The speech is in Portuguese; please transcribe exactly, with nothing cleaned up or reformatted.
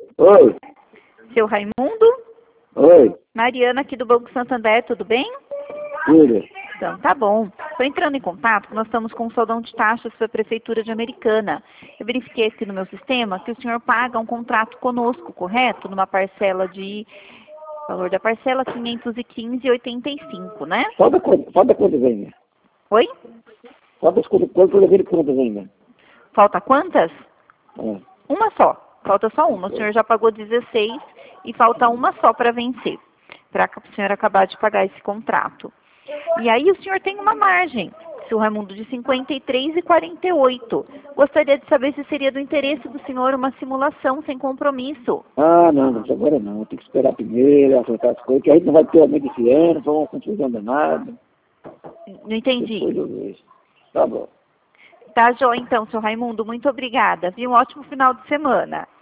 Oi. Seu Raimundo? Oi. Mariana aqui do Banco Santander, tudo bem? Tudo. Então, tá bom. Estou entrando em contato porque nós estamos com um saudão de taxas para a Prefeitura de Americana. Eu verifiquei aqui no meu sistema que o senhor paga um contrato conosco, correto? Numa parcela de... valor da parcela quinhentos e quinze reais e oitenta e cinco centavos, né? Falta quanto, falta quantas ainda? Oi? Falta quantas, quantas eu devo quantas ainda? Falta quantas? É. Uma só. Falta só uma. O senhor já pagou dezesseis e falta uma só para vencer. Para o senhor acabar de pagar esse contrato. E aí o senhor tem uma margem, seu Raimundo, de cinquenta e três reais e quarenta e oito centavos. Gostaria de saber se seria do interesse do senhor uma simulação sem compromisso. Ah, não, não, agora não. Tem que esperar primeiro, acertar as coisas, que a gente não vai ter aumento esse ano, foi uma confusão danada. Não entendi. Depois eu vejo. Tá bom. Tá, joia, então, seu Raimundo. Muito obrigada. Viu? Um ótimo final de semana.